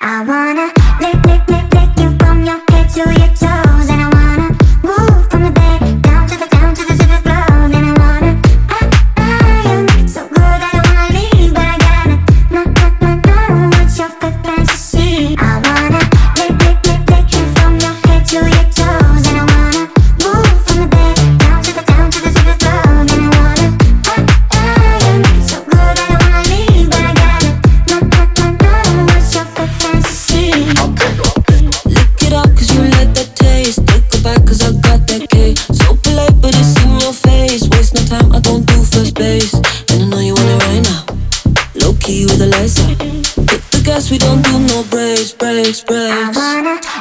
I wanna lick you from your head to your toes, and I wanna move from the bed down to the floor. And I wanna you make it so good I don't wanna leave, but I gotta know what's your good fantasy. I wanna lick you from your head to your toes, and I wanna move from the bed down to the floor. And I wanna you make it so good I don't wanna leave, but I gotta know what's your good fantasy. Lick it up cause you like that taste. Take it back cause I got that cake. So polite but it's in your face. Waste no time, I don't do first base. And I know you want it right now. Low key with the lights out. Hit the gas, we don't do no breaks. I wanna